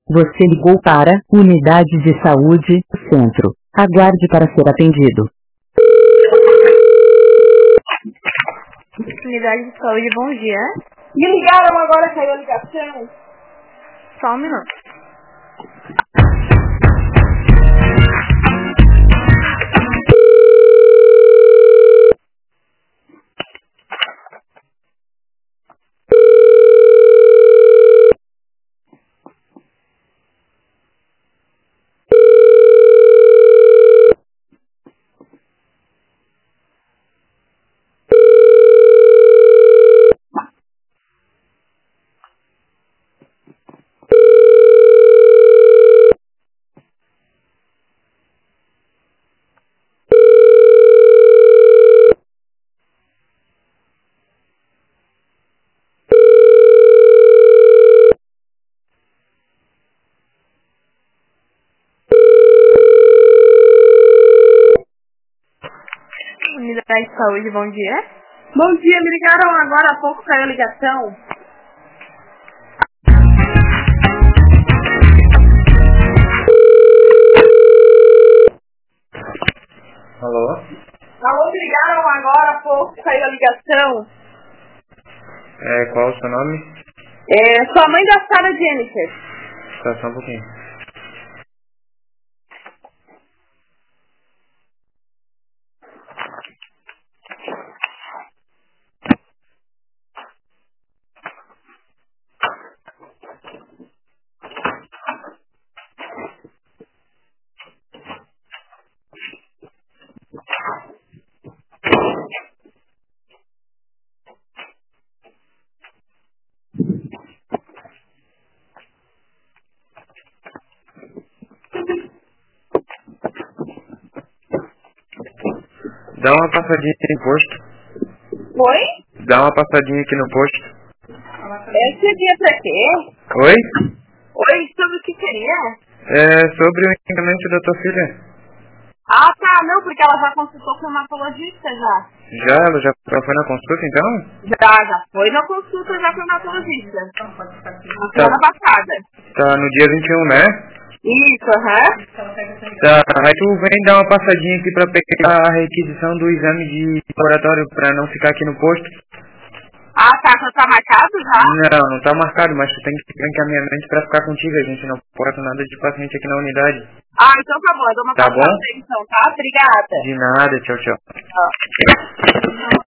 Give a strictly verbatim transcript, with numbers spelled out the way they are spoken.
Você ligou para Unidade de Saúde, Centro. Aguarde para ser atendido. Unidade de Saúde, bom dia. Me ligaram agora, caiu a ligação. Só um minuto. Unidade de Saúde, bom dia. Bom dia, me ligaram agora há pouco, caiu a ligação. Alô? Alô, me ligaram agora há pouco, caiu a ligação. É, qual o seu nome? É, sua mãe da Sarah Jennifer. Tá, só um pouquinho. Dá uma passadinha aqui no posto. Oi? Dá uma passadinha aqui no posto. Esse dia pra quê? Oi? Oi, sobre o que seria? É sobre o encaminhamento da tua filha. Ah, tá, não, porque ela já consultou com o hematologista já. Já? Ela já já foi na consulta, então? Já, já foi na consulta já com o hematologista. Na semana Tá. passada. Tá no dia vinte e um, né? Isso, aham. Tá, aí tu vem dar uma passadinha aqui pra pegar a requisição do exame de laboratório pra não ficar aqui no posto. Ah, tá, já tá marcado já? Não, não tá marcado, mas tu tem que ter encaminhamento pra ficar contigo. A gente não pode nada de paciente aqui na unidade. Ah, então tá bom, eu dou uma Tá passada bom? então, tá? Obrigada. De nada, tchau, tchau. Tchau.